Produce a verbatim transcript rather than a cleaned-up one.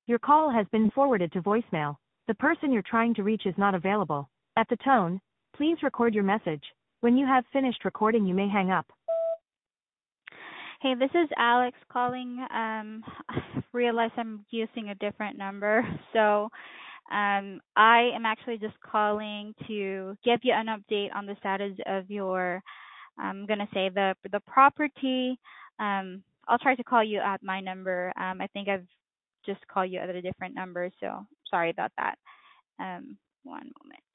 Your call has been forwarded to voicemail. The person you're trying to reach is not available. At the tone, please record your message. When you have finished recording, you may hang up. Hey, this is Alex calling. Um, I realize I'm using a different number, so um, I am actually just calling to give you an update on the status of your. I'm gonna say the the property. Um, I'll try to call you at my number. Um, I think I've just called you at a different number, so sorry about that. Um, one moment.